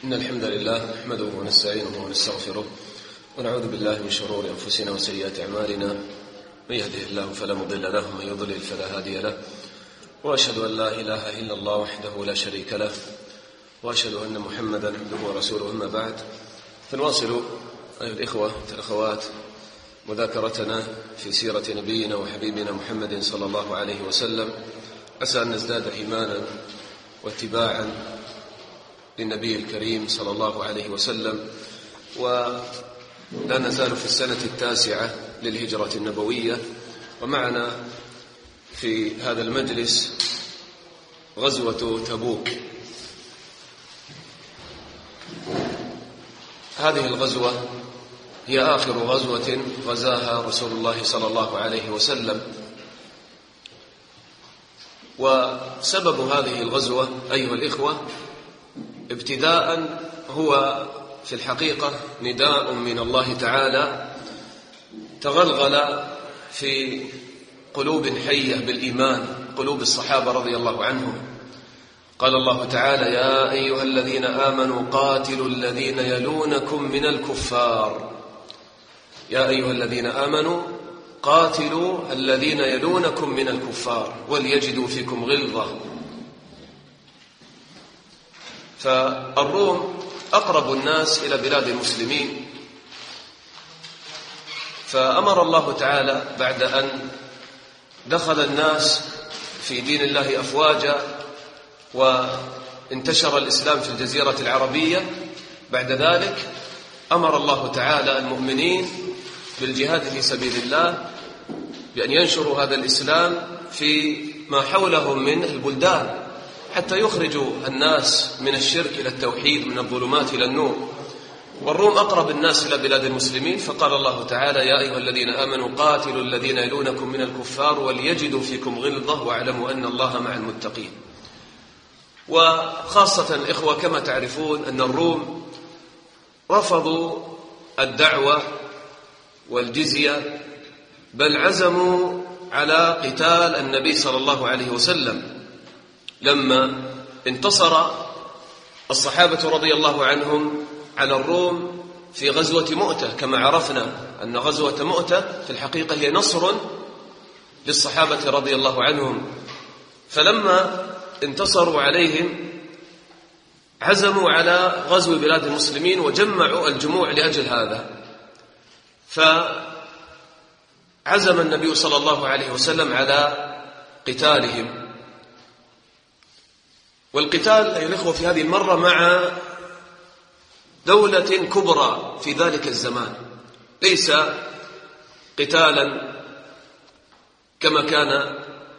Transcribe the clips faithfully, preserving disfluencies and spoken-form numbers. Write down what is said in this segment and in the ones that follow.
إن الحمد لله نحمده ونستعينه ونستغفره ونعوذ بالله من شرور أنفسنا وسيئات أعمالنا، من يهده الله فلا مضل له ومن يضلل فلا هادي له، وأشهد أن لا إله إلا الله وحده لا شريك له، وأشهد أن محمدا عبده ورسوله. أما بعد، فنواصل أيها الإخوة والأخوات مذاكرتنا في سيرة نبينا وحبيبنا محمد صلى الله عليه وسلم، عسى أن نزداد إيمانا واتباعا للنبي الكريم صلى الله عليه وسلم. ولا نزال في السنة التاسعة للهجرة النبوية، ومعنا في هذا المجلس غزوة تبوك. هذه الغزوة هي آخر غزوة غزاها رسول الله صلى الله عليه وسلم، وسبب هذه الغزوة أيها الإخوة ابتداء هو في الحقيقة نداء من الله تعالى تغلغل في قلوب حية بالإيمان، قلوب الصحابة رضي الله عنهم. قال الله تعالى: يا أيها الذين آمنوا قاتلوا الذين يلونكم من الكفار. يا أيها الذين آمنوا قاتلوا الذين يلونكم من الكفار وليجدوا فيكم غلظة. فالروم أقرب الناس إلى بلاد المسلمين، فأمر الله تعالى بعد أن دخل الناس في دين الله أفواجا وانتشر الإسلام في الجزيرة العربية، بعد ذلك أمر الله تعالى المؤمنين بالجهاد في سبيل الله، بأن ينشروا هذا الإسلام في ما حولهم من البلدان حتى يخرجوا الناس من الشرك إلى التوحيد، من الظلمات إلى النور. والروم أقرب الناس إلى بلاد المسلمين، فقال الله تعالى: يا أيها الذين آمنوا قاتلوا الذين يلونكم من الكفار وليجدوا فيكم غلظة واعلموا أن الله مع المتقين. وخاصة الإخوة كما تعرفون أن الروم رفضوا الدعوة والجزية، بل عزموا على قتال النبي صلى الله عليه وسلم لما انتصر الصحابة رضي الله عنهم على الروم في غزوة مؤتة. كما عرفنا أن غزوة مؤتة في الحقيقة هي نصر للصحابة رضي الله عنهم، فلما انتصروا عليهم عزموا على غزو بلاد المسلمين وجمعوا الجموع لأجل هذا. فعزم النبي صلى الله عليه وسلم على قتالهم. والقتال أيها الإخوة في هذه المرة مع دولة كبرى في ذلك الزمان، ليس قتالا كما كان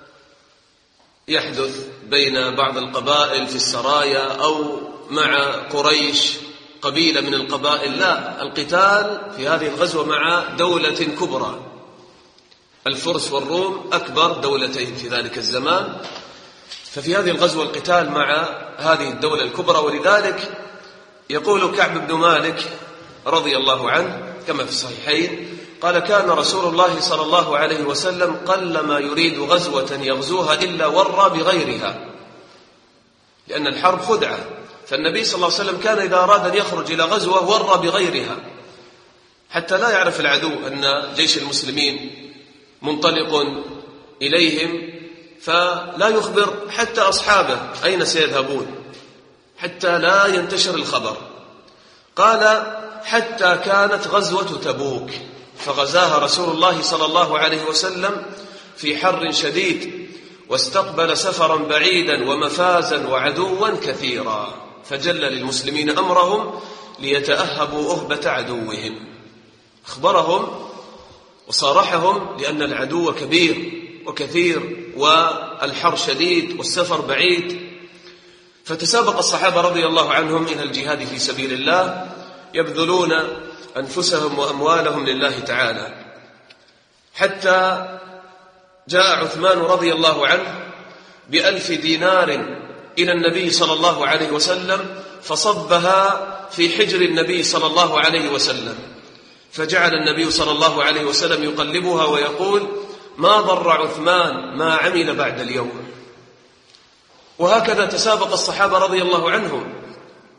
يحدث بين بعض القبائل في السرايا أو مع قريش قبيلة من القبائل، لا، القتال في هذه الغزوة مع دولة كبرى. الفرس والروم أكبر دولتين في ذلك الزمان، ففي هذه الغزوة القتال مع هذه الدولة الكبرى. ولذلك يقول كعب بن مالك رضي الله عنه كما في الصحيحين قال: كان رسول الله صلى الله عليه وسلم قلما يريد غزوة يغزوها إلا ورى بغيرها، لأن الحرب خدعة. فالنبي صلى الله عليه وسلم كان إذا أراد أن يخرج إلى غزوة ورى بغيرها حتى لا يعرف العدو أن جيش المسلمين منطلق إليهم، فلا يخبر حتى أصحابه أين سيذهبون حتى لا ينتشر الخبر. قال: حتى كانت غزوة تبوك، فغزاها رسول الله صلى الله عليه وسلم في حر شديد، واستقبل سفرا بعيدا ومفازا وعدوا كثيرا، فجل للمسلمين أمرهم ليتأهبوا أهبة عدوهم. أخبرهم وصارحهم لأن العدو كبير وكثير والحر شديد والسفر بعيد. فتسابق الصحابة رضي الله عنهم إلى الجهاد في سبيل الله، يبذلون أنفسهم وأموالهم لله تعالى، حتى جاء عثمان رضي الله عنه بألف دينار إلى النبي صلى الله عليه وسلم، فصبها في حجر النبي صلى الله عليه وسلم، فجعل النبي صلى الله عليه وسلم يقلبها ويقول: ما ضر عثمان ما عمل بعد اليوم. وهكذا تسابق الصحابة رضي الله عنهم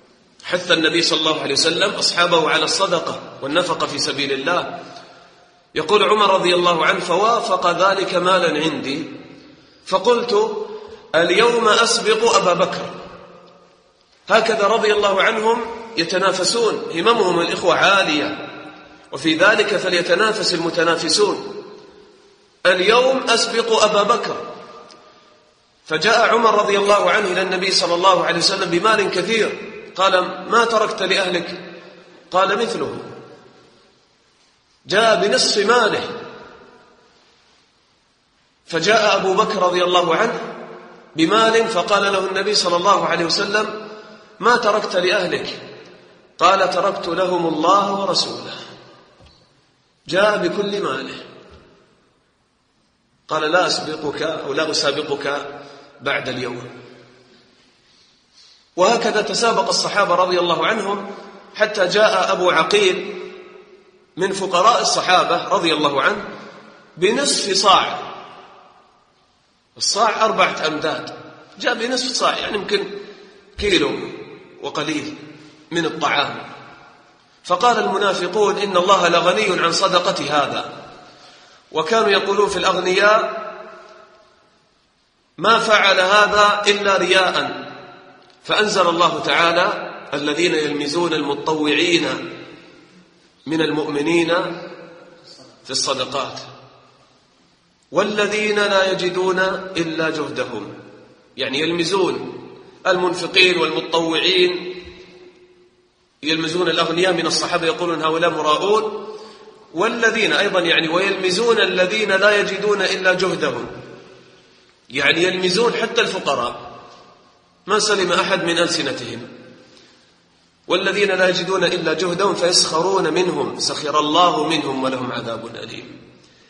حث النبي صلى الله عليه وسلم أصحابه على الصدقة والنفقة في سبيل الله. يقول عمر رضي الله عنه: فوافق ذلك مالا عندي فقلت اليوم أسبق أبا بكر. هكذا رضي الله عنهم يتنافسون، هممهم الإخوة عالية، وفي ذلك فليتنافس المتنافسون. اليوم أسبق أبا بكر. فجاء عمر رضي الله عنه إلى النبي صلى الله عليه وسلم بمال كثير، قال: ما تركت لأهلك؟ قال: مثله. جاء بنصف ماله. فجاء أبو بكر رضي الله عنه بمال، فقال له النبي صلى الله عليه وسلم: ما تركت لأهلك؟ قال: تركت لهم الله ورسوله. جاء بكل ماله. قال: لا أسبقك أو لا أسابقك بعد اليوم. وهكذا تسابق الصحابة رضي الله عنهم حتى جاء أبو عقيل من فقراء الصحابة رضي الله عنه بنصف صاع. الصاع أربعة أمداد، جاء بنصف صاع، يعني يمكن كيلو وقليل من الطعام. فقال المنافقون: إن الله لغني عن صدقة هذا. وكانوا يقولون في الأغنياء: ما فعل هذا إلا رياء. فأنزل الله تعالى: الذين يلمزون المتطوعين من المؤمنين في الصدقات والذين لا يجدون إلا جهدهم. يعني يلمزون المنفقين والمتطوعين، يلمزون الأغنياء من الصحابة، يقولون هؤلاء مراؤون. والذين أيضا يعني ويلمزون الذين لا يجدون إلا جهدهم، يعني يلمزون حتى الفقراء، ما سلم أحد من ألسنتهم. والذين لا يجدون إلا جهدهم فيسخرون منهم سخر الله منهم ولهم عذاب أليم.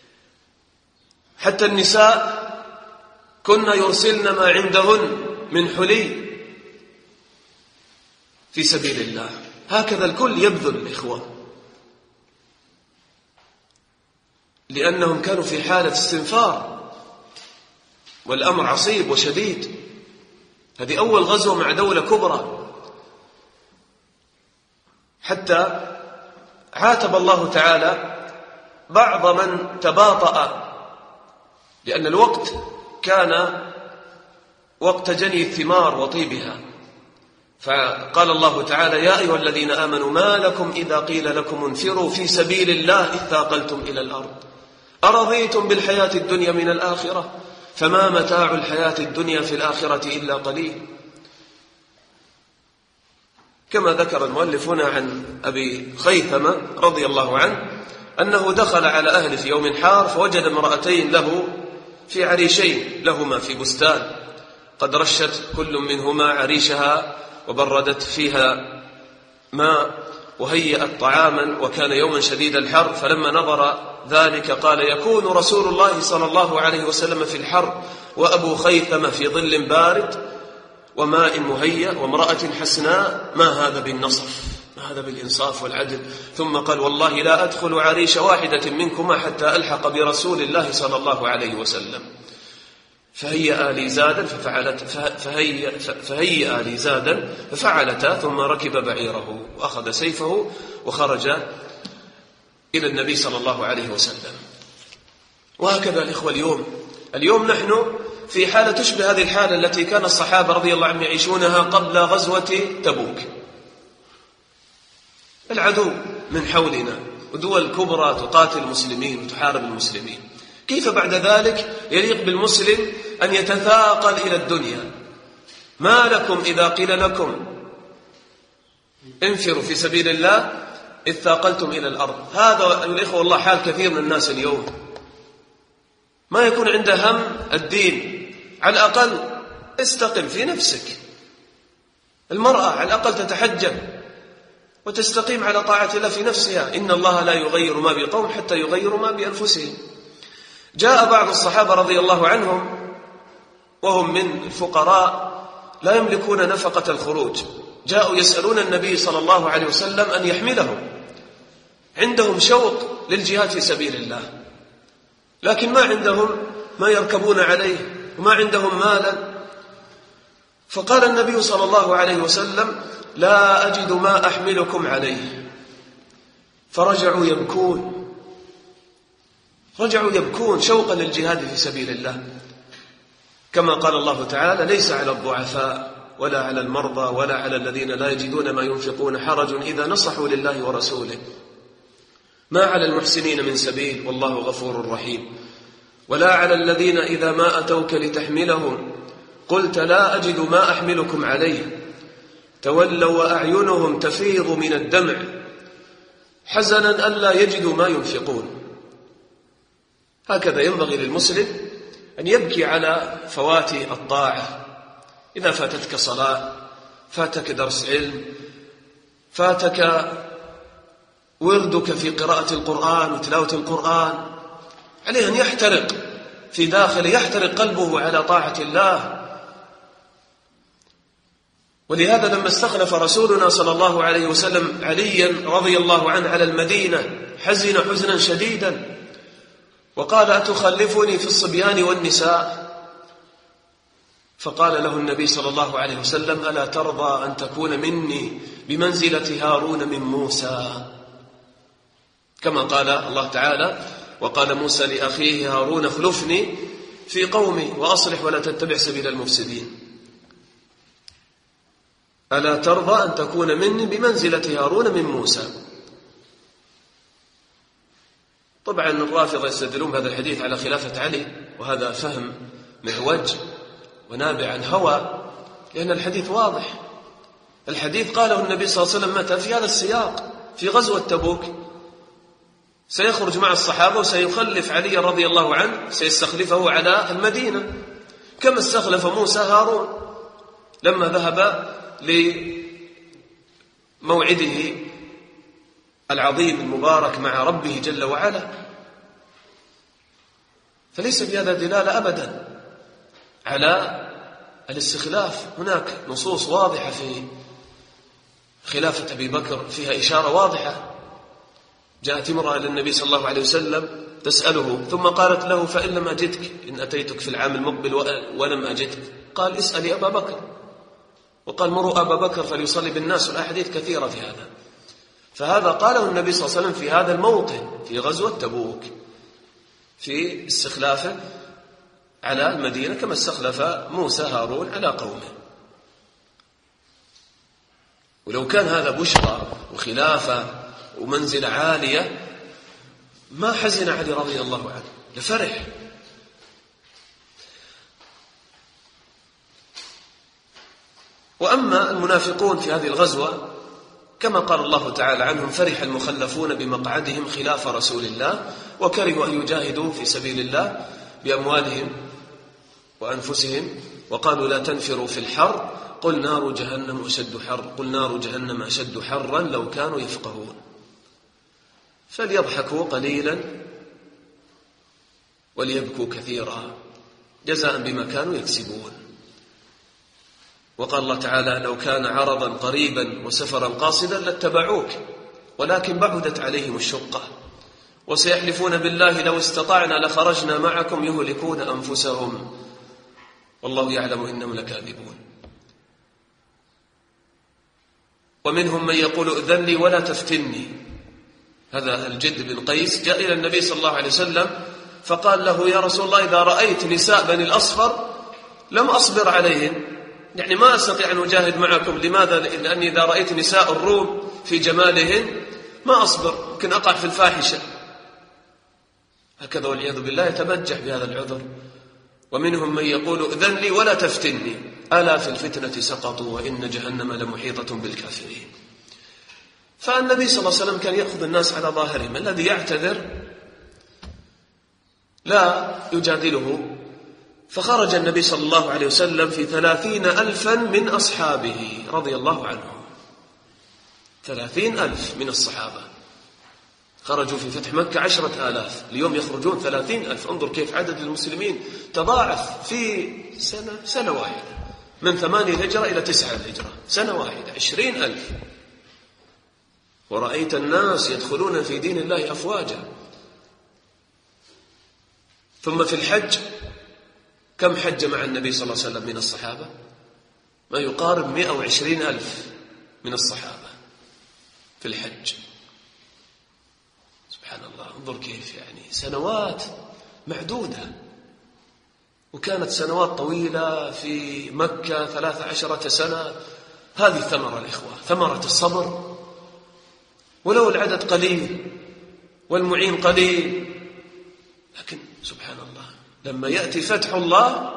حتى النساء كنا يرسلن ما عندهن من حلي في سبيل الله. هكذا الكل يبذل الإخوة، لأنهم كانوا في حالة استنفار والأمر عصيب وشديد. هذه أول غزوة مع دولة كبرى، حتى عاتب الله تعالى بعض من تباطأ، لأن الوقت كان وقت جني الثمار وطيبها. فقال الله تعالى: يا أيها الذين آمنوا ما لكم إذا قيل لكم انفروا في سبيل الله إذ ثاقلتم إلى الأرض أرضيتم بالحياة الدنيا من الآخرة فما متاع الحياة الدنيا في الآخرة إلا قليل. كما ذكر المؤلف هنا عن أبي خيثمة رضي الله عنه أنه دخل على أهله في يوم حار فوجد امرأتين له في عريشين لهما في بستان، قد رشت كل منهما عريشها وبردت فيها ماء وهيأت طعاما، وكان يوما شديد الحر. فلما نظر ذلك قال: يكون رسول الله صلى الله عليه وسلم في الحر وأبو خيثمة في ظل بارد وماء مهيأ وامرأة حسناء، ما هذا بالنصف، ما هذا بالإنصاف والعدل. ثم قال: والله لا أدخل عريش واحدة منكما حتى ألحق برسول الله صلى الله عليه وسلم. فهيأ لي زادا ففعلت فهيأ, فهيأ لي زادا ففعلتا، ثم ركب بعيره وأخذ سيفه وخرج إلى النبي صلى الله عليه وسلم. وهكذا الإخوة اليوم اليوم نحن في حالة تشبه هذه الحالة التي كان الصحابة رضي الله عنهم يعيشونها قبل غزوة تبوك. العدو من حولنا ودول كبرى تقاتل المسلمين وتحارب المسلمين، كيف بعد ذلك يليق بالمسلم أن يتثاقل إلى الدنيا؟ ما لكم إذا قيل لكم انفروا في سبيل الله إذ ثاقلتم إلى الأرض. هذا الإخوة والله حال كثير من الناس اليوم، ما يكون عنده هم الدين. على الأقل استقم في نفسك. المرأة على الأقل تتحجب وتستقيم على طاعة الله في نفسها. إن الله لا يغير ما بقوم حتى يغيروا ما بأنفسهم. جاء بعض الصحابة رضي الله عنهم وهم من الفقراء لا يملكون نفقة الخروج، جاءوا يسألون النبي صلى الله عليه وسلم أن يحملهم، عندهم شوق للجهاد في سبيل الله، لكن ما عندهم ما يركبون عليه وما عندهم مالا. فقال النبي صلى الله عليه وسلم: لا أجد ما أحملكم عليه. فرجعوا يبكون، رجعوا يبكون شوقا للجهاد في سبيل الله، كما قال الله تعالى: ليس على الضعفاء ولا على المرضى ولا على الذين لا يجدون ما ينفقون حرج إذا نصحوا لله ورسوله، ما على المحسنين من سبيل والله غفور رحيم. ولا على الذين إذا ما أتوك لتحملهم قلت لا أجد ما أحملكم عليه تولوا وأعينهم تفيض من الدمع حزنا ألا يجدوا ما ينفقون. هكذا ينبغي للمسلم أن يبكي على فوات الطاعة. إذا فاتتك صلاة، فاتك درس علم، فاتك وردك في قراءة القرآن وتلاوة القرآن، عليه أن يحترق في داخله، يحترق قلبه على طاعة الله. ولهذا لما استخلف رسولنا صلى الله عليه وسلم عليا رضي الله عنه على المدينة حزن حزنا شديدا وقال: أتخلفني في الصبيان والنساء؟ فقال له النبي صلى الله عليه وسلم: ألا ترضى أن تكون مني بمنزلة هارون من موسى؟ كما قال الله تعالى: وقال موسى لأخيه هارون اخلفني في قومي وأصلح ولا تتبع سبيل المفسدين. ألا ترضى أن تكون مني بمنزلة هارون من موسى؟ طبعا الرافضة يستدلون بهذا الحديث على خلافة علي، وهذا فهم معوج ونابع عن هوى، لأن الحديث واضح. الحديث قاله النبي صلى الله عليه وسلم متى؟ في هذا السياق، في غزوة تبوك، سيخرج مع الصحابة وسيخلف علي رضي الله عنه، سيستخلفه على المدينة كما استخلف موسى هارون لما ذهب لموعده العظيم المبارك مع ربه جل وعلا. فليس في هذا دلالة أبدا على الاستخلاف. هناك نصوص واضحة في خلافة أبي بكر فيها إشارة واضحة. جاءت امرأة للنبي صلى الله عليه وسلم تسأله ثم قالت له: فإن لم أجدك، إن أتيتك في العام المقبل ولم أجدك، قال: اسألي أبا بكر، وقال: مروا أبا بكر فليصلي بالناس، والأحاديث كثيرة في هذا. فهذا قاله النبي صلى الله عليه وسلم في هذا الموطن في غزوة تبوك في استخلافه على المدينة كما استخلف موسى هارون على قومه. ولو كان هذا بشرى وخلافة ومنزلة عالية ما حزن علي رضي الله عنه، لفرح. وأما المنافقون في هذه الغزوة كما قال الله تعالى عنهم: فرح المخلفون بمقعدهم خلاف رسول الله وكرهوا أن يجاهدوا في سبيل الله بأموالهم وأنفسهم وقالوا لا تنفروا في الحر قل نار جهنم أشد حر قل نار جهنم أشد حرا لو كانوا يفقهون. فليضحكوا قليلا وليبكوا كثيرا جزاء بما كانوا يكسبون. وقال الله تعالى: لو كان عرضا قريبا وسفرا قاصدا لاتبعوك ولكن بعدت عليهم الشقة وسيحلفون بالله لو استطعنا لخرجنا معكم يهلكون أنفسهم والله يعلم إنهم لكاذبون. ومنهم من يقول ائذن لي ولا تفتني. هذا الجد بن قيس جاء إلى النبي صلى الله عليه وسلم فقال له: يا رسول الله إذا رأيت نساء بني الأصفر لم أصبر عليهن، يعني ما أستطيع أن أجاهد معكم. لماذا؟ لأني إذا رأيت نساء الروم في جمالهن ما أصبر، يمكن أقع في الفاحشة. هكذا والعياذ بالله يتبجح بهذا العذر. ومنهم من يقول ائذن لي ولا تفتني ألا في الفتنة سقطوا وإن جهنم لمحيطة بالكافرين. فالنبي صلى الله عليه وسلم كان يأخذ الناس على ظاهرهم، الذي يعتذر لا يجادله. فخرج النبي صلى الله عليه وسلم في ثلاثين ألفا من أصحابه رضي الله عنهم. ثلاثين ألف من الصحابة خرجوا في فتح مكة عشرة آلاف، اليوم يخرجون ثلاثين ألف. انظر كيف عدد المسلمين تضاعف في سنة سنة واحدة، من ثمانية الهجرة إلى تسعة الهجرة، سنة واحدة عشرين ألف. ورأيت الناس يدخلون في دين الله أفواجا. ثم في الحج كم حج مع النبي صلى الله عليه وسلم من الصحابة؟ ما يقارب مئة وعشرين ألف من الصحابة في الحج. سبحان الله، انظر كيف يعني سنوات معدودة، وكانت سنوات طويلة في مكة ثلاث عشرة سنة. هذه ثمرة الإخوة، ثمرة الصبر، ولو العدد قليل والمعين قليل، لكن سبحان الله لما يأتي فتح الله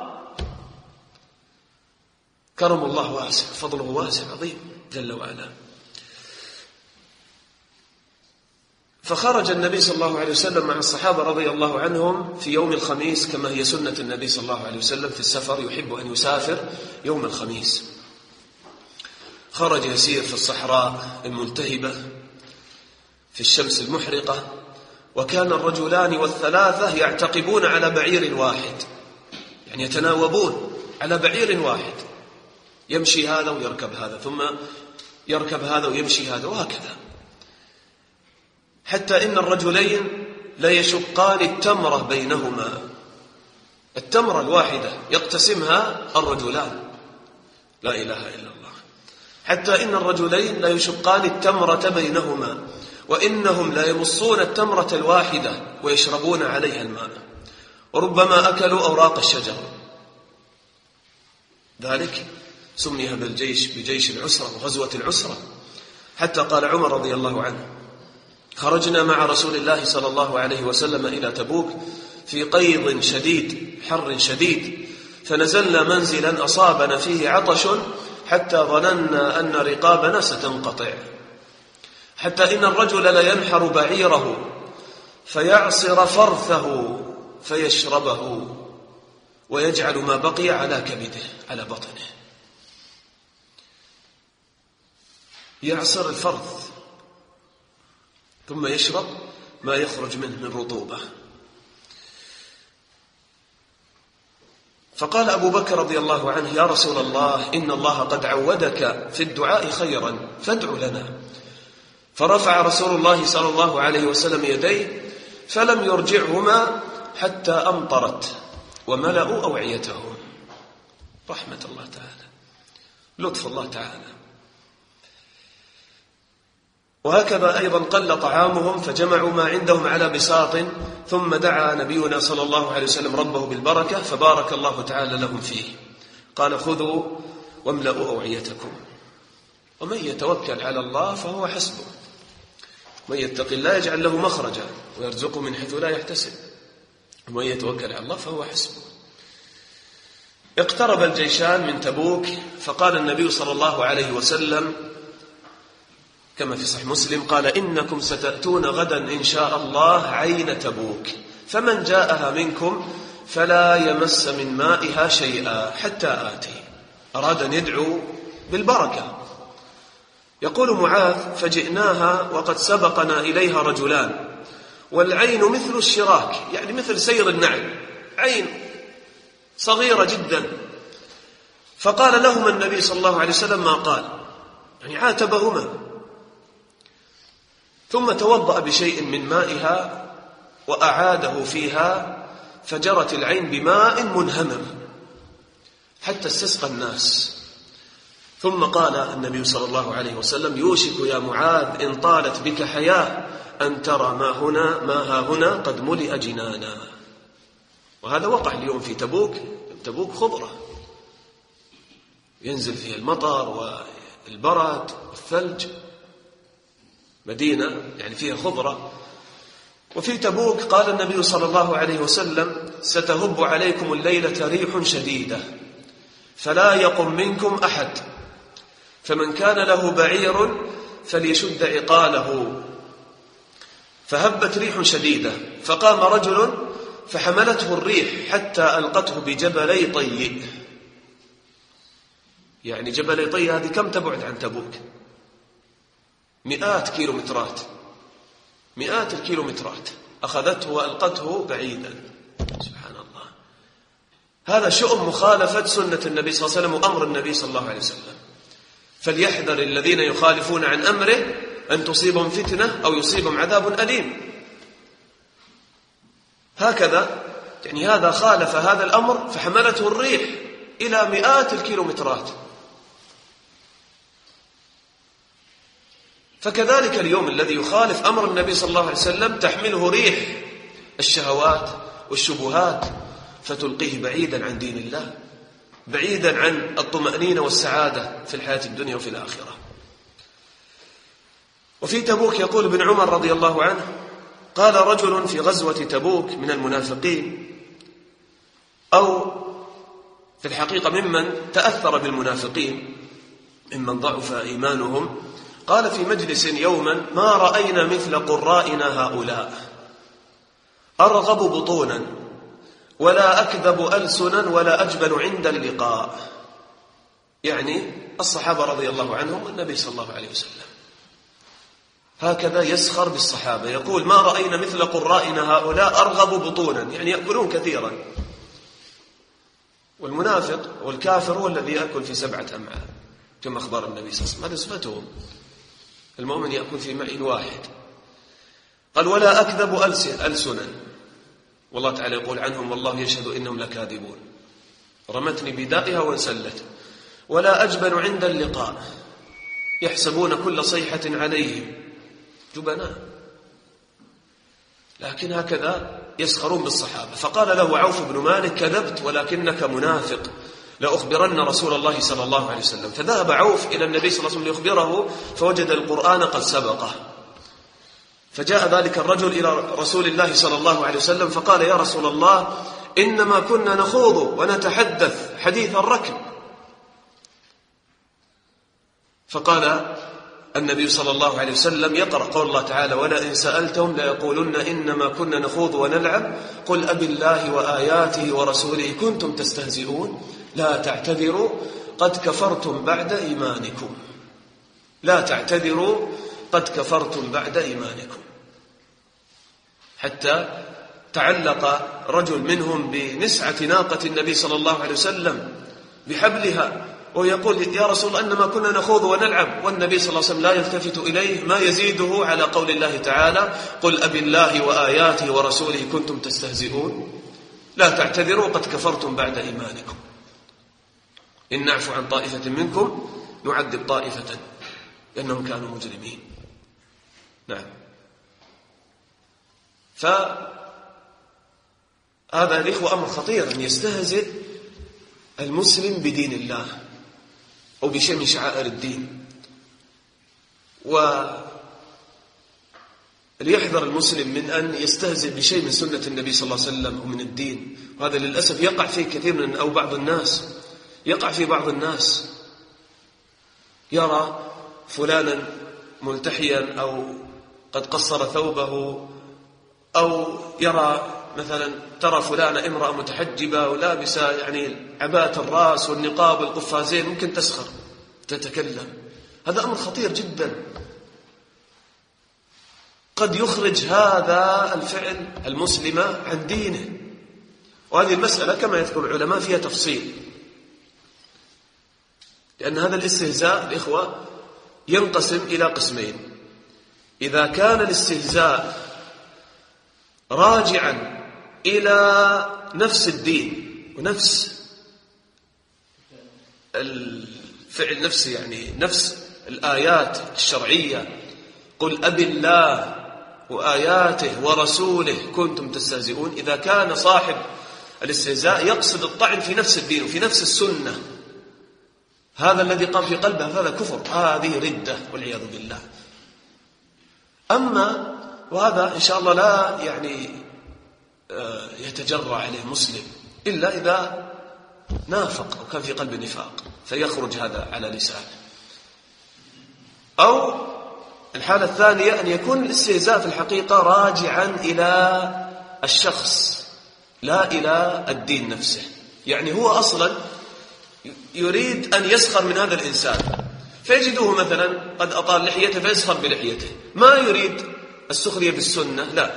كرم الله واسع، فضله واسع عظيم جل وعلا. فخرج النبي صلى الله عليه وسلم مع الصحابة رضي الله عنهم في يوم الخميس، كما هي سنة النبي صلى الله عليه وسلم في السفر، يحب أن يسافر يوم الخميس. خرج يسير في الصحراء الملتهبة في الشمس المحرقة، وكان الرجلان والثلاثة يعتقبون على بعير واحد، يعني يتناوبون على بعير واحد، يمشي هذا ويركب هذا، ثم يركب هذا ويمشي هذا، وهكذا، حتى إن الرجلين لا يشقان التمرة بينهما، التمرة الواحدة يقتسمها الرجلان، لا إله إلا الله، حتى إن الرجلين لا يشقان التمرة بينهما، وإنهم لا يمصون التمرة الواحدة ويشربون عليها الماء، وربما أكلوا أوراق الشجر. ذلك سمي بالجيش بجيش العسرة وغزوة العسرة. حتى قال عمر رضي الله عنه: خرجنا مع رسول الله صلى الله عليه وسلم إلى تبوك في قيض شديد، حر شديد، فنزلنا منزلا أصابنا فيه عطش حتى ظننا أن رقابنا ستنقطع، حتى إن الرجل لينحر بعيره فيعصر فرثه فيشربه ويجعل ما بقي على كبده، على بطنه، يعصر الفرث ثم يشرب ما يخرج منه من رطوبة. فقال أبو بكر رضي الله عنه: يا رسول الله، إن الله قد عودك في الدعاء خيرا فادع لنا. فرفع رسول الله صلى الله عليه وسلم يديه فلم يرجعهما حتى أمطرت وملأوا أوعيتهم. رحمة الله تعالى، لطف الله تعالى. وهكذا أيضا قل طعامهم فجمعوا ما عندهم على بساط، ثم دعا نبينا صلى الله عليه وسلم ربه بالبركة فبارك الله تعالى لهم فيه. قال: خذوا واملأوا أوعيتكم. ومن يتوكل على الله فهو حسبه، من يتق الله يجعل له مخرجا ويرزقه من حيث لا يحتسب، ومن يتوكل على الله فهو حسبه. اقترب الجيشان من تبوك، فقال النبي صلى الله عليه وسلم كما في صحيح مسلم، قال: إنكم ستأتون غدا إن شاء الله عين تبوك، فمن جاءها منكم فلا يمس من مائها شيئا حتى آتي. أراد أن يدعو بالبركة. يقول معاذ: فجئناها وقد سبقنا إليها رجلان، والعين مثل الشراك، يعني مثل سير النعل، عين صغيرة جدا. فقال لهما النبي صلى الله عليه وسلم ما قال، يعني عاتبهما، ثم توضأ بشيء من مائها وأعاده فيها، فجرت العين بماء منهمر حتى استسقى الناس. ثم قال النبي صلى الله عليه وسلم: يوشك يا معاذ إن طالت بك حياة أن ترى ما هنا ما ها هنا قد ملئ جنانا. وهذا وقع اليوم في تبوك. تبوك خضرة ينزل فيها المطر والبرد والثلج، مدينة يعني فيها خضرة. وفي تبوك قال النبي صلى الله عليه وسلم: ستهب عليكم الليلة ريح شديدة فلا يقم منكم أحد، فمن كان له بعير فليشد عقاله. فهبت ريح شديدة فقام رجل فحملته الريح حتى ألقته بجبلي طي. يعني جبلي طي هذه كم تبعد عن تبوك؟ مئات كيلومترات، مئات الكيلومترات أخذته وألقته بعيدا. سبحان الله، هذا شؤم مخالفة سنة النبي صلى الله عليه وسلم وأمر النبي صلى الله عليه وسلم. فليحذر الذين يخالفون عن أمره أن تصيبهم فتنة أو يصيبهم عذاب أليم. هكذا يعني هذا خالف هذا الأمر فحملته الريح إلى مئات الكيلومترات. فكذلك اليوم الذي يخالف أمر النبي صلى الله عليه وسلم تحمله ريح الشهوات والشبهات فتلقيه بعيدا عن دين الله، بعيدا عن الطمأنينة والسعادة في الحياة الدنيا وفي الآخرة. وفي تبوك يقول ابن عمر رضي الله عنه: قال رجل في غزوة تبوك من المنافقين، أو في الحقيقة ممن تأثر بالمنافقين ممن ضعف إيمانهم، قال في مجلس يوما: ما رأينا مثل قرائنا هؤلاء، أرغب بطونا ولا أكذب ألسنا ولا أجبن عند اللقاء. يعني الصحابة رضي الله عنهم والنبي صلى الله عليه وسلم هكذا يسخر بالصحابة، يقول: ما رأينا مثل قرائنا هؤلاء أرغب بطونا، يعني يأكلون كثيرا. والمنافق والكافر هو الذي يأكل في سبعة أمعاء كما أخبر النبي صلى الله عليه وسلم، هذا صفتهم. المؤمن يأكل في معين واحد. قال: ولا أكذب ألسنا، والله تعالى يقول عنهم: والله يشهد إنهم لكاذبون، رمتني بدائها وانسلت. ولا أجبن عند اللقاء، يحسبون كل صيحة عليهم، جبناء. لكن هكذا يسخرون بالصحابة. فقال له عوف بن مالك: كذبت ولكنك منافق، لأخبرن رسول الله صلى الله عليه وسلم. فذهب عوف إلى النبي صلى الله عليه وسلم ليخبره، فوجد القرآن قد سبقه. فجاء ذلك الرجل إلى رسول الله صلى الله عليه وسلم فقال: يا رسول الله، إنما كنا نخوض ونتحدث حديث الركب. فقال النبي صلى الله عليه وسلم يقرأ قول الله تعالى: ولئن سألتهم ليقولن إنما كنا نخوض ونلعب قل أبي الله وآياته ورسوله كنتم تستهزئون لا تعتذروا قد كفرتم بعد إيمانكم. لا تعتذروا قد كفرتم بعد إيمانكم. حتى تعلق رجل منهم بنسعة ناقة النبي صلى الله عليه وسلم بحبلها ويقول: يا رسول الله، إنما كنا نخوض ونلعب. والنبي صلى الله عليه وسلم لا يلتفت إليه، ما يزيده على قول الله تعالى: قل أبي الله وآياته ورسوله كنتم تستهزئون لا تعتذروا قد كفرتم بعد إيمانكم. إن نعفو عن طائفة منكم نعذب طائفة لأنهم كانوا مجرمين. نعم. فهذا الإخوة أمر خطير، أن يستهزئ المسلم بدين الله أو بشيء من شعائر الدين. وليحذر المسلم من أن يستهزئ بشيء من سنة النبي صلى الله عليه وسلم ومن الدين. وهذا للأسف يقع فيه كثير من أو بعض الناس يقع في بعض الناس يرى فلانا ملتحيا أو قد قصر ثوبه، أو يرى مثلا ترى فلانة امرأة متحجبة ولابسة يعني عباءة الرأس والنقاب والقفازين، ممكن تسخر تتكلم. هذا أمر خطير جدا، قد يخرج هذا الفعل المسلمة عن دينه. وهذه المسألة كما يذكر العلماء فيها تفصيل، لأن هذا الاستهزاء الإخوة ينقسم إلى قسمين. إذا كان الاستهزاء راجعا إلى نفس الدين ونفس الفعل نفسه، يعني نفس الآيات الشرعية: قل أبي الله وآياته ورسوله كنتم تستهزئون. إذا كان صاحب الاستهزاء يقصد الطعن في نفس الدين وفي نفس السنة، هذا الذي قام في قلبه هذا كفر، هذه ردة والعياذ بالله. أما وهذا إن شاء الله لا يعني يتجرأ عليه مسلم إلا إذا نافق أو كان في قلب نفاق فيخرج هذا على لسانه. أو الحالة الثانية أن يكون الاستهزاء في الحقيقة راجعا إلى الشخص لا إلى الدين نفسه، يعني هو أصلا يريد أن يسخر من هذا الإنسان، فيجده مثلا قد أطال لحيته فيسخر بلحيته، ما يريد السخرية بالسنة، لا،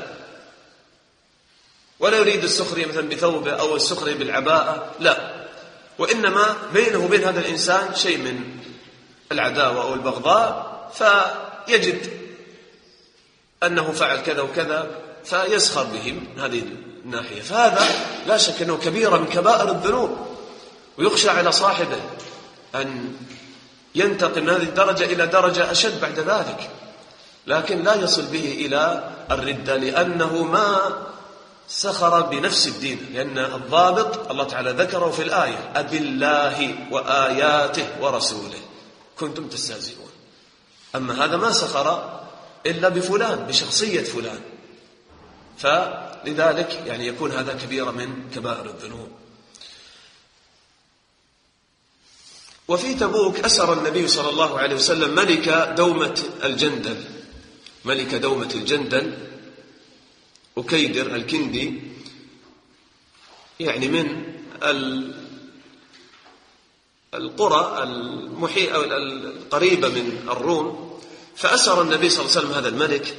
ولا يريد السخرية مثلا بثوبه أو السخرية بالعباءة، لا، وإنما بينه وبين هذا الإنسان شيء من العداوة أو البغضاء، فيجد أنه فعل كذا وكذا فيسخر به من هذه الناحية. فهذا لا شك أنه كبيرة من كبائر الذنوب، ويخشى على صاحبه أن ينتقل من هذه الدرجة إلى درجة أشد بعد ذلك. لكن لا يصل به إلى الردة، لأنه ما سخر بنفس الدين، لأن الضابط الله تعالى ذكره في الآية: أبالله وآياته ورسوله كنتم تستهزئون. أما هذا ما سخر إلا بفلان، بشخصية فلان، فلذلك يعني يكون هذا كبيرة من كبائر الذنوب. وفي تبوك أسر النبي صلى الله عليه وسلم ملك دومة الجندل، ملك دومة الجندل أكيدر الكندي، يعني من القرى المحيطة أو القريبة من الروم. فأسر النبي صلى الله عليه وسلم هذا الملك،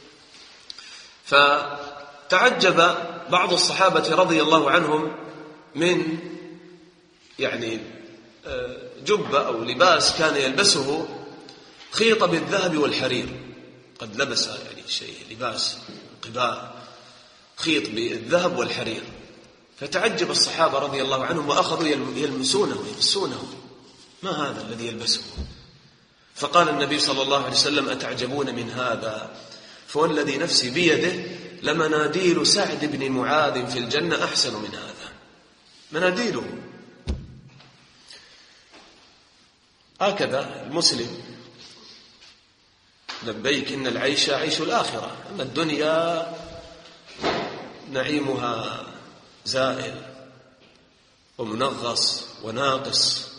فتعجب بعض الصحابة رضي الله عنهم من يعني جبة أو لباس كان يلبسه خيط بالذهب والحرير، قد لبس يعني شيء لباس قباء خيط بالذهب والحرير. فتعجب الصحابة رضي الله عنهم وأخذوا يلمسونه يمسونه، ما هذا الذي يلبسه؟ فقال النبي صلى الله عليه وسلم: أتعجبون من هذا؟ فوالذي نفسي بيده لمناديل سعد بن معاذ في الجنة أحسن من هذا. مناديله. هكذا المسلم: لبيك إن العيش عيش الآخرة، أما الدنيا نعيمها زائل ومنغص وناقص.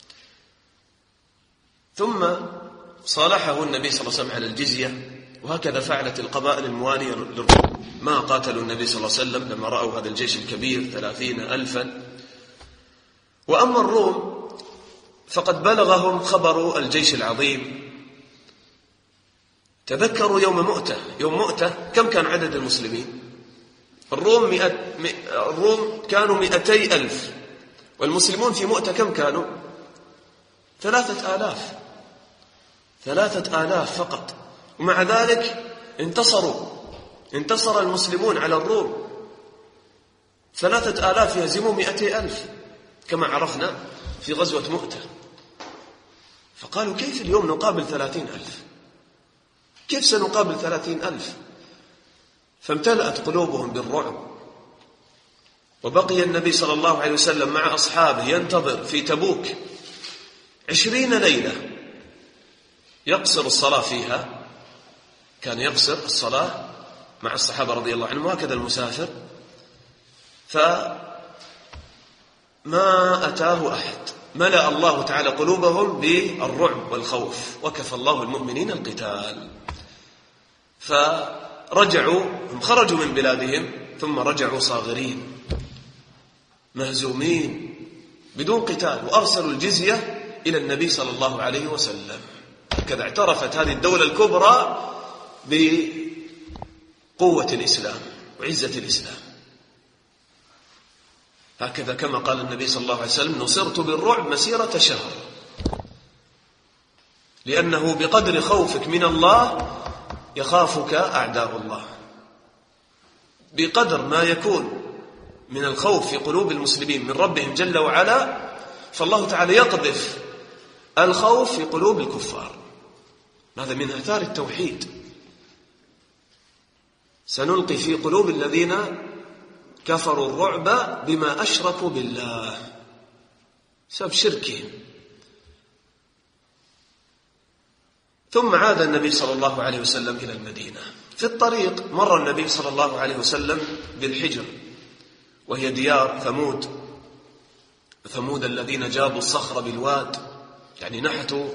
ثم صالحه النبي صلى الله عليه وسلم على الجزية، وهكذا فعلت القبائل الموالية للروم، ما قاتلوا النبي صلى الله عليه وسلم لما رأوا هذا الجيش الكبير ثلاثين ألفا. وأما الروم فقد بلغهم خبر الجيش العظيم. تذكروا يوم مؤتة، يوم مؤتة كم كان عدد المسلمين؟ الروم, مئة الروم كانوا مئتي ألف، والمسلمون في مؤتة كم كانوا؟ ثلاثة آلاف، ثلاثة آلاف فقط. ومع ذلك انتصروا، انتصر المسلمون على الروم. ثلاثة آلاف يهزموا مئتي ألف كما عرفنا في غزوة مؤتة. فقالوا: كيف اليوم نقابل ثلاثين ألف؟ كيف سنقابل ثلاثين ألف؟ فامتلأت قلوبهم بالرعب. وبقي النبي صلى الله عليه وسلم مع أصحابه ينتظر في تبوك عشرين ليلة، يقصر الصلاة فيها، كان يقصر الصلاة مع الصحابة رضي الله عنهم، وهكذا المسافر. فما أتاه أحد، ملأ الله تعالى قلوبهم بالرعب والخوف، وكفى الله المؤمنين القتال. فرجعوا، هم خرجوا من بلادهم ثم رجعوا صاغرين مهزومين بدون قتال، وأرسلوا الجزية إلى النبي صلى الله عليه وسلم. كذا اعترفت هذه الدولة الكبرى بقوة الإسلام وعزة الإسلام. هكذا كما قال النبي صلى الله عليه وسلم: نصرت بالرعب مسيرة شهر. لأنه بقدر خوفك من الله يخافك أعداء الله، بقدر ما يكون من الخوف في قلوب المسلمين من ربهم جل وعلا، فالله تعالى يقذف الخوف في قلوب الكفار. هذا من آثار التوحيد. سنلقي في قلوب الذين كفروا الرعب بما أشركوا بالله بسبب شركهم. ثم عاد النبي صلى الله عليه وسلم إلى المدينة. في الطريق مر النبي صلى الله عليه وسلم بالحجر، وهي ديار ثمود، ثمود الذين جابوا الصخر بالواد، يعني نحتوا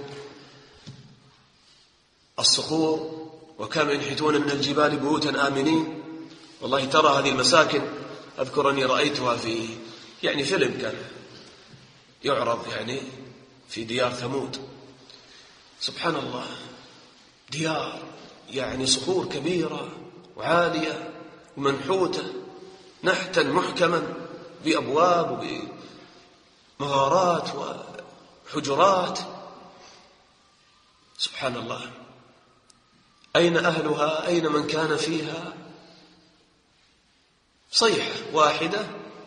الصخور وكانوا ينحتون من الجبال بيوتا آمنين. والله ترى هذه المساكن، أذكر أني رأيتها في يعني فيلم كان يعرض يعني في ديار ثمود. سبحان الله، ديار يعني صخور كبيرة وعالية ومنحوتة نحتا محكما بأبواب وبمغارات وحجرات. سبحان الله، أين أهلها؟ أين من كان فيها؟ صيحة واحدة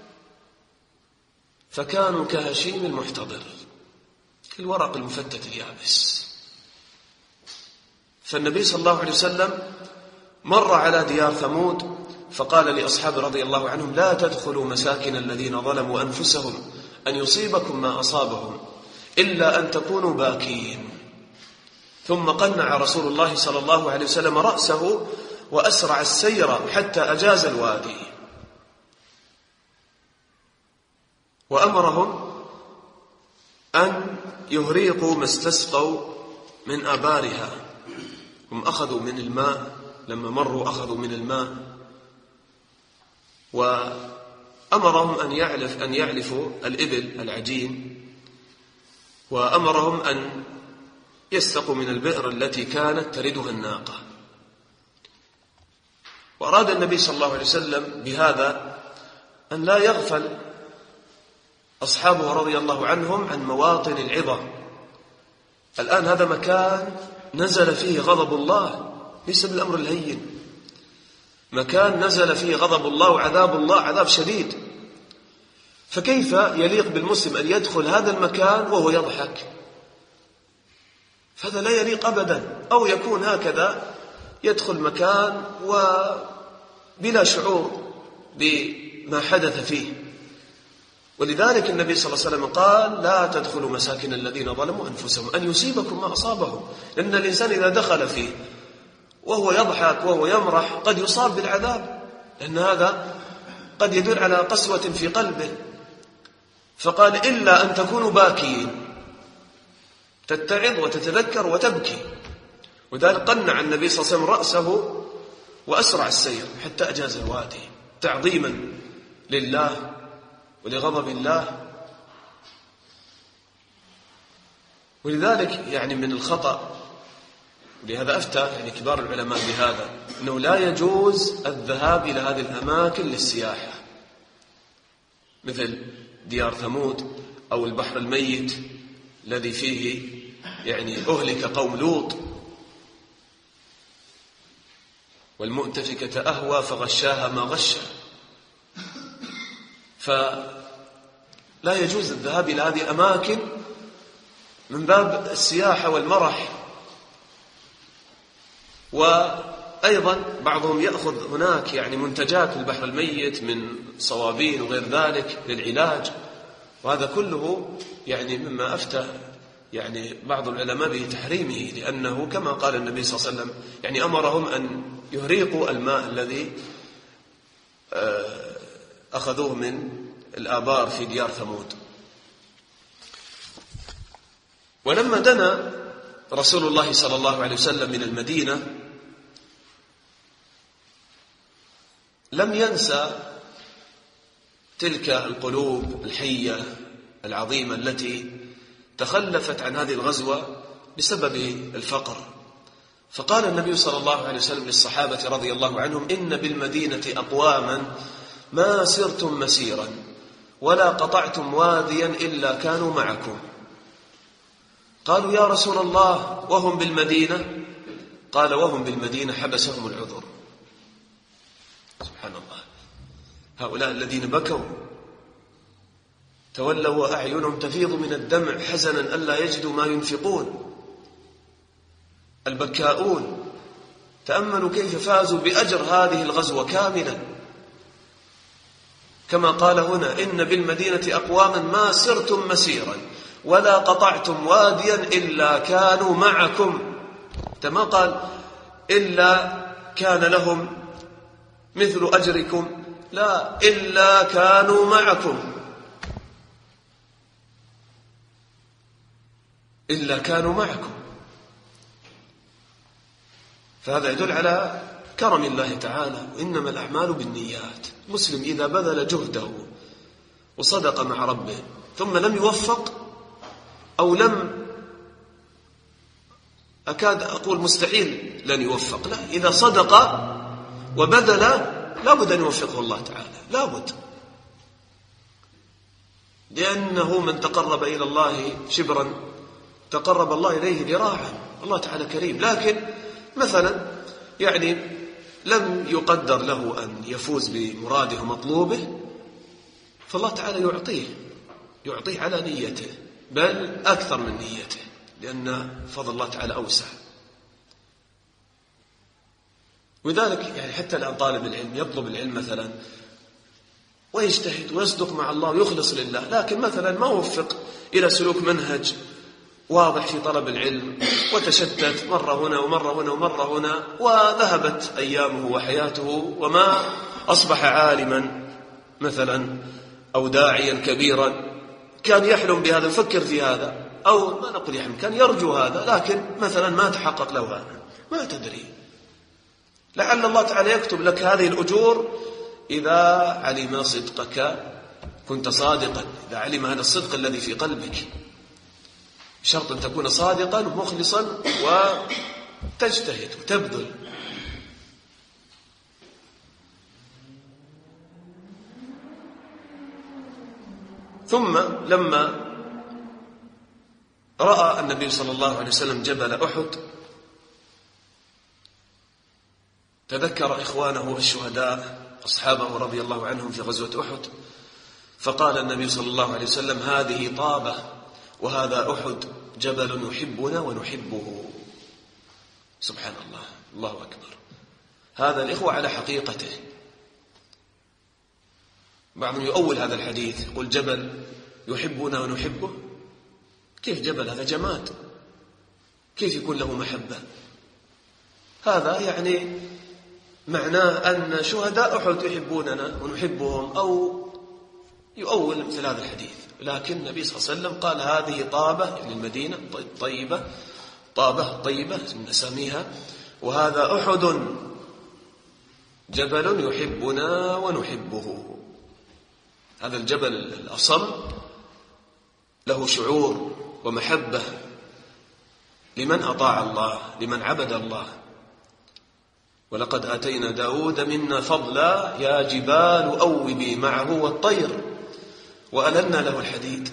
فكانوا كهشيم المحتضر، كالورق المفتت اليابس. فالنبي صلى الله عليه وسلم مر على ديار ثمود فقال لأصحابه رضي الله عنهم: لا تدخلوا مساكن الذين ظلموا أنفسهم أن يصيبكم ما أصابهم إلا أن تكونوا باكين. ثم قنع رسول الله صلى الله عليه وسلم رأسه وأسرع السير حتى أجاز الوادي، وأمرهم أن يهريقوا ما استسقوا من آبارها. هم أخذوا من الماء، لما مروا أخذوا من الماء، وأمرهم أن يعلف أن يعلفوا الإبل العجين، وأمرهم أن يستقوا من البئر التي كانت تردها الناقة. وأراد النبي صلى الله عليه وسلم بهذا أن لا يغفل أصحابه رضي الله عنهم عن مواطن العظة. الآن هذا مكان نزل فيه غضب الله، ليس بالأمر الهين، مكان نزل فيه غضب الله وعذاب الله، عذاب شديد. فكيف يليق بالمسلم أن يدخل هذا المكان وهو يضحك؟ فهذا لا يليق أبدا. أو يكون هكذا يدخل مكان وبلا شعور بما حدث فيه. ولذلك النبي صلى الله عليه وسلم قال: لا تدخلوا مساكن الذين ظلموا أنفسهم أن يصيبكم ما أصابهم. لأن الإنسان إذا دخل فيه وهو يضحك وهو يمرح قد يصاب بالعذاب، لأن هذا قد يدل على قسوة في قلبه. فقال: إلا أن تكونوا باكين، تتعظ وتتذكر وتبكي. وذلك قنع النبي صلى الله عليه وسلم رأسه وأسرع السير حتى أجاز الوادي، تعظيما لله ولغضب الله. ولذلك يعني من الخطأ، لهذا أفتى يعني كبار العلماء بهذا، أنه لا يجوز الذهاب إلى هذه الأماكن للسياحة، مثل ديار ثمود أو البحر الميت الذي فيه يعني أهلك قوم لوط، والمؤتفكة أهوى فغشاها ما غشا. فلا يجوز الذهاب إلى هذه الأماكن من باب السياحة والمرح. وأيضا بعضهم يأخذ هناك يعني منتجات البحر الميت من صوابين وغير ذلك للعلاج، وهذا كله يعني مما أفتى يعني بعض العلماء بتحريمه، لأنه كما قال النبي صلى الله عليه وسلم يعني أمرهم أن يهريقوا الماء الذي أخذوه من الآبار في ديار ثمود. ولما دنا رسول الله صلى الله عليه وسلم من المدينة لم ينسى تلك القلوب الحية العظيمة التي تخلفت عن هذه الغزوة بسبب الفقر. فقال النبي صلى الله عليه وسلم للصحابة رضي الله عنهم: إن بالمدينة أقواما ما سرتم مسيرا ولا قطعتم واديا إلا كانوا معكم. قالوا: يا رسول الله وهم بالمدينة؟ قال: وهم بالمدينة حبسهم العذر. سبحان الله، هؤلاء الذين بكوا تولوا وأعينهم تفيض من الدمع حزنا ألا يجدوا ما ينفقون، البكاؤون تأملوا كيف فازوا بأجر هذه الغزوة كاملا، كما قال هنا: إن بالمدينة أقواما ما سرتم مسيرا ولا قطعتم واديا إلا كانوا معكم. ما قال إلا كان لهم مثل أجركم، لا، إلا كانوا معكم، إلا كانوا معكم. فهذا يدل على كرم الله تعالى، وإنما الأعمال بالنيات. مسلم إذا بذل جهده وصدق مع ربه ثم لم يوفق أو لم أكاد أقول مستحيل لن يوفق، لا، إذا صدق وبذل لابد أن يوفقه الله تعالى، لابد، لأنه من تقرب إلى الله شبرا تقرب الله إليه ذراعا. الله تعالى كريم. لكن مثلا يعني لم يقدر له أن يفوز بمراده ومطلوبه، فالله تعالى يعطيه يعطيه على نيته، بل أكثر من نيته، لأن فضل الله تعالى أوسع. ولذلك يعني حتى الآن طالب العلم يطلب العلم مثلا ويجتهد ويصدق مع الله ويخلص لله، لكن مثلا ما وفق إلى سلوك منهج واضح في طلب العلم، وتشتت مرة هنا ومرة هنا ومرة هنا، وذهبت أيامه وحياته وما أصبح عالما مثلا أو داعيا كبيرا. كان يحلم بهذا، يفكر في هذا، أو ما نقول يحلم، كان يرجو هذا، لكن مثلا ما تحقق له هذا، ما تدري، لعل الله تعالى يكتب لك هذه الأجور إذا علم صدقك كنت صادقا، إذا علم هذا الصدق الذي في قلبك. شرط أن تكون صادقا ومخلصا وتجتهد وتبذل. ثم لما رأى النبي صلى الله عليه وسلم جبل أحد تذكر إخوانه الشهداء أصحابه رضي الله عنهم في غزوة أحد، فقال النبي صلى الله عليه وسلم: هذه طابة وهذا أحد، جبل يحبنا ونحبه. سبحان الله، الله أكبر. هذا الإخوة على حقيقته. بعضهم يؤول هذا الحديث يقول جبل يحبنا ونحبه. كيف جبل؟ هذا جماد، كيف يكون له محبة؟ هذا يعني معناه أن شهداء أحد يحبوننا ونحبهم، أو يؤول مثل هذا الحديث. لكن النبي صلى الله عليه وسلم قال هذه طابة، يعني المدينة طيبة، طابة طيبة من أساميها، وهذا أحد جبل يحبنا ونحبه. هذا الجبل الأصم له شعور ومحبة لمن أطاع الله، لمن عبد الله. ولقد آتينا داود منا فضلا يا جبال أوبي معه والطير وألنا له الحديد.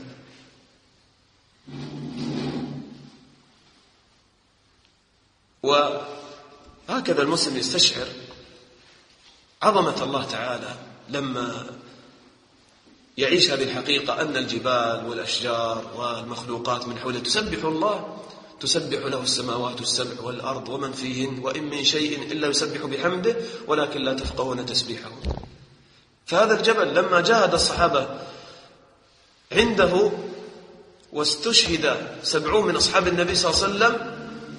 وهكذا المسلم يستشعر عظمة الله تعالى لما يعيش هذه الحقيقة، أن الجبال والأشجار والمخلوقات من حوله تسبح الله، تسبح له السماوات السبع والأرض ومن فيهن، وإن من شيء إلا يسبح بحمده ولكن لا تفقهون تسبيحه. فهذا الجبل لما جاهد الصحابة عنده واستشهد سبعون من أصحاب النبي صلى الله عليه وسلم،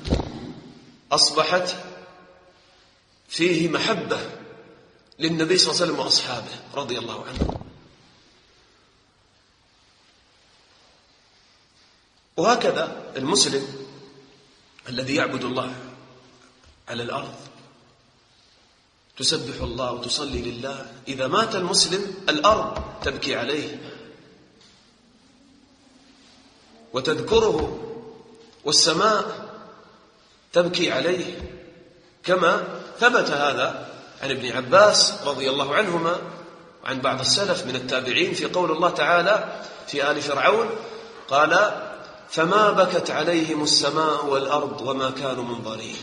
أصبحت فيه محبة للنبي صلى الله عليه وسلم وأصحابه رضي الله عنه. وهكذا المسلم الذي يعبد الله على الأرض تسبح الله وتصلي لله، إذا مات المسلم الأرض تبكي عليه وتذكره، والسماء تبكي عليه، كما ثبت هذا عن ابن عباس رضي الله عنهما وعن بعض السلف من التابعين في قول الله تعالى في آل فرعون قال: فما بكت عليهم السماء والأرض وما كانوا منظرين.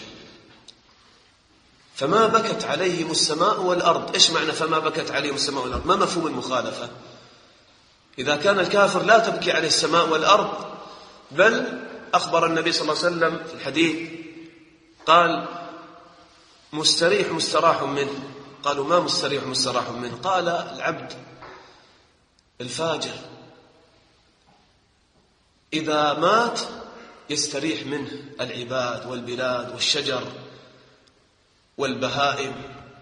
فما بكت عليهم السماء والأرض. إيش معنى فما بكت عليهم السماء والأرض؟ ما مفهوم المخالفة؟ إذا كان الكافر لا تبكي عليه السماء والأرض، بل أخبر النبي صلى الله عليه وسلم في الحديث قال: مستريح مستراح منه. قالوا: ما مستريح مستراح منه؟ قال: العبد الفاجر إذا مات يستريح منه العباد والبلاد والشجر والبهائم.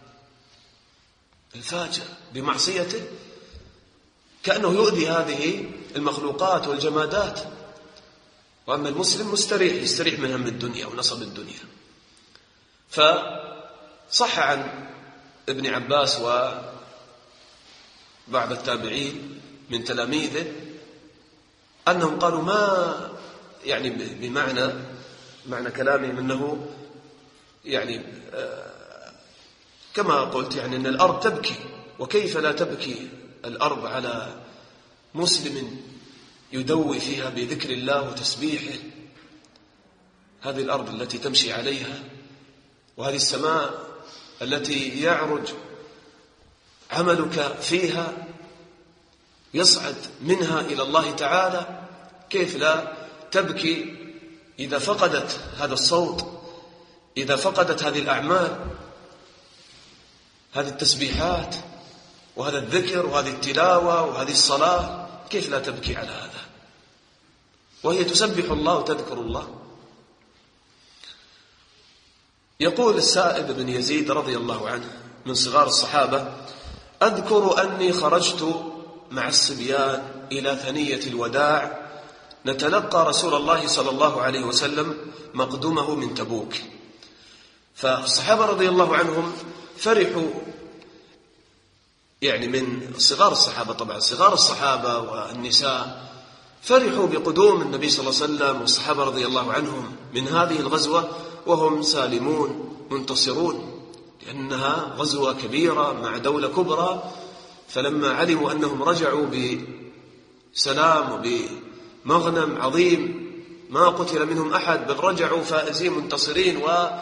الفاجر بمعصيته كأنه يؤذي هذه المخلوقات والجمادات، وأما المسلم مستريح، يستريح من هم الدنيا ونصب الدنيا. فصح عن ابن عباس وبعض التابعين من تلاميذه أنهم قالوا ما يعني بمعنى معنى كلامهم أنه يعني كما قلت يعني أن الأرض تبكي، وكيف لا تبكي الأرض على مسلم يدوي فيها بذكر الله وتسبيحه. هذه الأرض التي تمشي عليها، وهذه السماء التي يعرج عملك فيها يصعد منها إلى الله تعالى، كيف لا تبكي إذا فقدت هذا الصوت، إذا فقدت هذه الأعمال؟ هذه التسبيحات وهذا الذكر وهذه التلاوة وهذه الصلاة، كيف لا تبكي على هذا وهي تسبح الله وتذكر الله؟ يقول السائب بن يزيد رضي الله عنه من صغار الصحابة: أذكر أني خرجت مع الصبيان إلى ثنية الوداع نتلقى رسول الله صلى الله عليه وسلم مقدمه من تبوك. فالصحابة رضي الله عنهم فرحوا، يعني من صغار الصحابة طبعا، صغار الصحابة والنساء فرحوا بقدوم النبي صلى الله عليه وسلم والصحابة رضي الله عنهم من هذه الغزوة وهم سالمون منتصرون، لأنها غزوة كبيرة مع دولة كبرى. فلما علموا أنهم رجعوا بسلام وبمغنم عظيم ما قتل منهم أحد، بل رجعوا فائزين منتصرين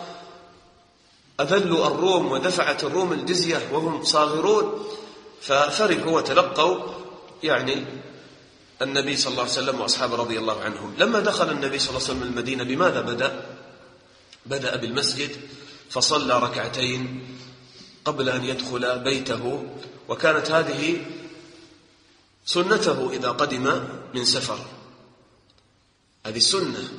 وأذلوا الروم ودفعت الروم الجزية وهم صاغرون، ففرحوا وتلقوا يعني النبي صلى الله عليه وسلم وأصحابه رضي الله عنهم. لما دخل النبي صلى الله عليه وسلم المدينة بماذا بدأ؟ بدأ بالمسجد فصلى ركعتين قبل أن يدخل بيته، وكانت هذه سنته إذا قدم من سفر. هذه السنة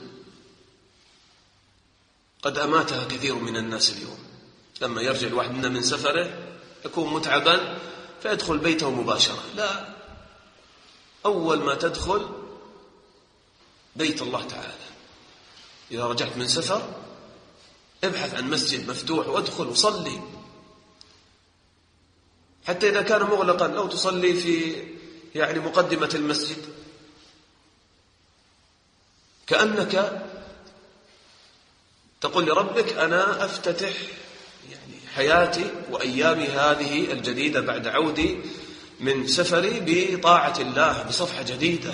قد أماتها كثير من الناس اليوم، لما يرجع الواحد منا من سفره يكون متعبا فيدخل بيته مباشرة. لا، أول ما تدخل بيت الله تعالى. إذا رجعت من سفر ابحث عن مسجد مفتوح وادخل وصلي، حتى إذا كان مغلقا لو تصلي في يعني مقدمة المسجد، كأنك تقول لربك أنا أفتتح يعني حياتي وأيامي هذه الجديدة بعد عودي من سفري بطاعة الله بصفحة جديدة.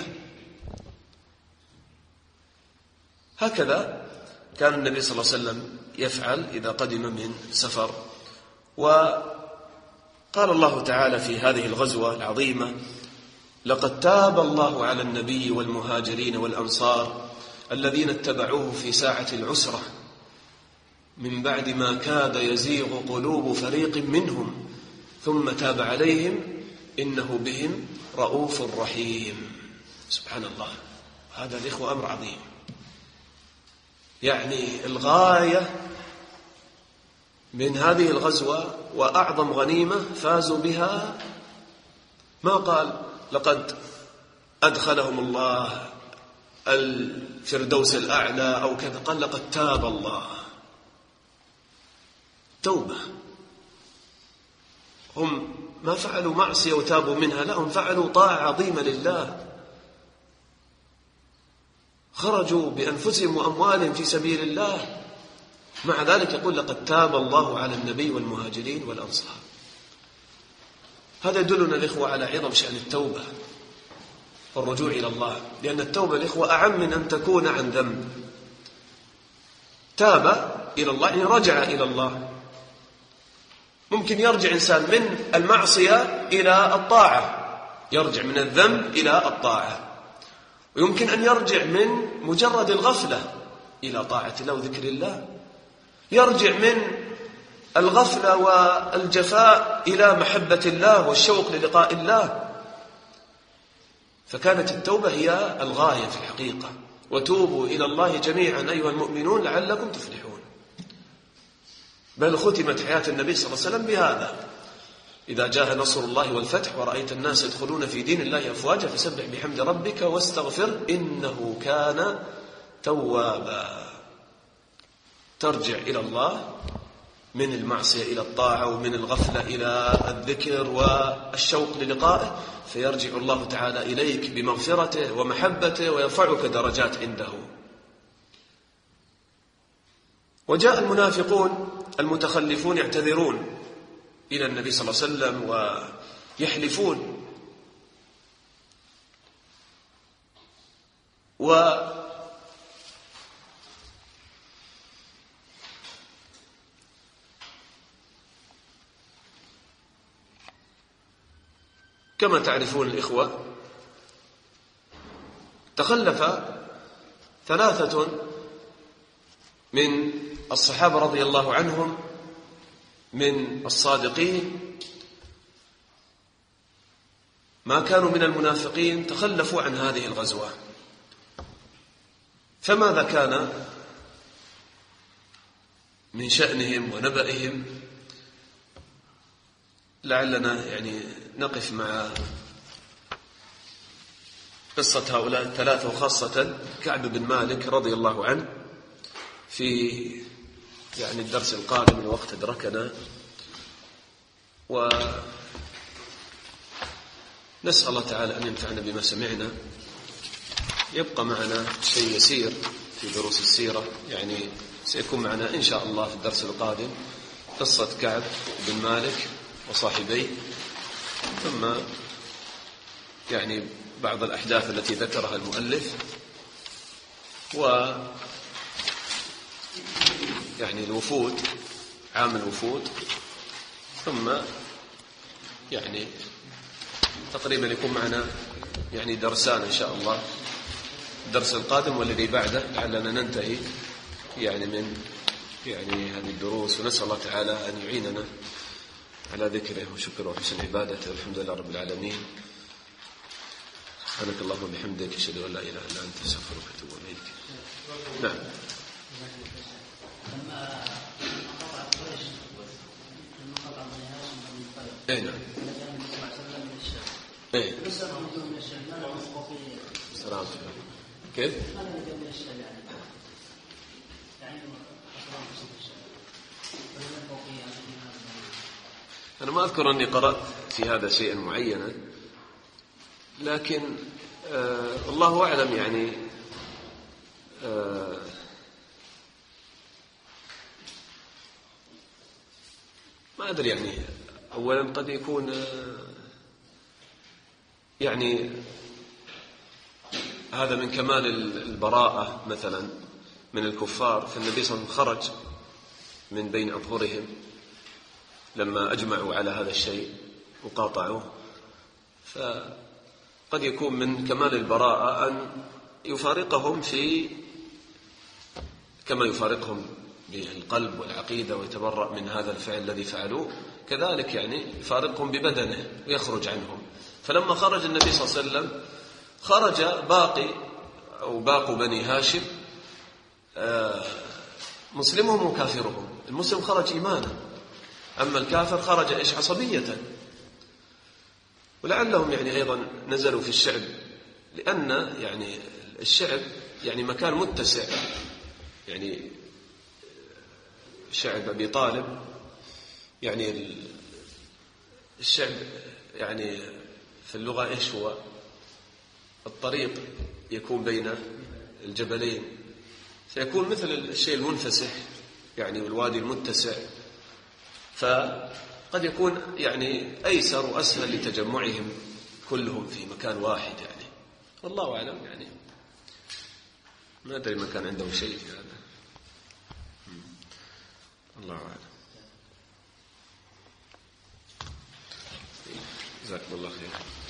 هكذا كان النبي صلى الله عليه وسلم يفعل إذا قدم من سفر. وقال الله تعالى في هذه الغزوة العظيمة: لقد تاب الله على النبي والمهاجرين والأنصار الذين اتبعوه في ساعة العسرة من بعد ما كاد يزيغ قلوب فريق منهم ثم تاب عليهم إنه بهم رؤوف رحيم. سبحان الله، هذا الإخوة أمر عظيم. يعني الغاية من هذه الغزوة وأعظم غنيمة فازوا بها، ما قال لقد أدخلهم الله الفردوس الأعلى أو كذا، قال لقد تاب الله. توبة، هم ما فعلوا معصية وتابوا منها، لا، هم فعلوا طاعة عظيمة لله، خرجوا بأنفسهم وأموالهم في سبيل الله، مع ذلك يقول لقد تاب الله على النبي والمهاجرين والأنصار. هذا يدلنا الإخوة على عظم شأن التوبة والرجوع إلى الله، لأن التوبة الإخوة أعم من أن تكون عن ذنب. تاب إلى الله يعني رجع إلى الله. ممكن يرجع إنسان من المعصية إلى الطاعة، يرجع من الذنب إلى الطاعة، ويمكن أن يرجع من مجرد الغفلة إلى طاعة الله وذكر الله، يرجع من الغفلة والجفاء إلى محبة الله والشوق للقاء الله. فكانت التوبة هي الغاية في الحقيقة. وتوبوا إلى الله جميعا أيها المؤمنون لعلكم تفلحون. بل ختمت حياة النبي صلى الله عليه وسلم بهذا: إذا جاء نصر الله والفتح ورأيت الناس يدخلون في دين الله أفواجا فسبح بحمد ربك واستغفر إنه كان توابا. ترجع إلى الله من المعصية إلى الطاعة، ومن الغفلة إلى الذكر والشوق للقائه، فيرجع الله تعالى إليك بمغفرته ومحبته ويرفعك درجات عنده. وجاء المنافقون المتخلفون يعتذرون إلى النبي صلى الله عليه وسلم ويحلفون، و كما تعرفون الإخوة تخلف ثلاثة من الصحابة رضي الله عنهم من الصادقين ما كانوا من المنافقين تخلفوا عن هذه الغزوة. فماذا كان من شأنهم ونبأهم؟ لعلنا يعني نقف مع قصة هؤلاء الثلاثة، وخاصة كعب بن مالك رضي الله عنه، في يعني الدرس القادم الوقت أدركنا، ونسأل الله تعالى أن ينفعنا بما سمعنا. يبقى معنا شيء يسير في دروس السيرة، يعني سيكون معنا إن شاء الله في الدرس القادم قصة كعب بن مالك وصاحبيه، ثم يعني بعض الأحداث التي ذكرها المؤلف، و يعني الوفود، عام الوفود، ثم يعني تقريبا يكون معنا يعني درسان إن شاء الله، الدرس القادم والذي بعده، لعلنا ننتهي يعني من يعني هذه الدروس. ونسأل الله تعالى أن يعيننا على ذكره وشكره وحسن عبادته، والحمد لله رب العالمين. سبحانك اللهم وبحمدك، أشهد أن لا إله إلا أنت، أستغفرك وأتوب إليك. نعم. اي نعم. اي سلام. كيف؟ أنا ما أذكر أني قرأت في هذا شيئا معينا، لكن آه الله أعلم. يعني آه ما أدري، يعني أولا قد يكون آه يعني هذا من كمال البراءة مثلا من الكفار، فالنبي صلى الله عليه وسلم خرج من بين أظهرهم لما أجمعوا على هذا الشيء وقاطعوه، فقد يكون من كمال البراءة أن يفارقهم في كما يفارقهم بالقلب والعقيدة ويتبرأ من هذا الفعل الذي فعلوه، كذلك يعني يفارقهم ببدنه ويخرج عنهم. فلما خرج النبي صلى الله عليه وسلم خرج باقي أو باقوا بني هاشم مسلمهم وكافرهم. المسلم خرج إيمانا، أما الكافر خرج إيش؟ عصبية. ولعلهم يعني أيضا نزلوا في الشعب، لأن يعني الشعب يعني مكان متسع، يعني شعب أبي طالب، يعني الشعب يعني في اللغة إيش هو؟ الطريق يكون بين الجبلين، فيكون مثل الشيء المنفسح يعني والوادي المتسع، فقد يكون يعني أيسر وأسهل لتجمعهم كلهم في مكان واحد. يعني والله أعلم، يعني ما أدري ما كان عندهم شيء في هذا، الله أعلم. جزاكم الله خير.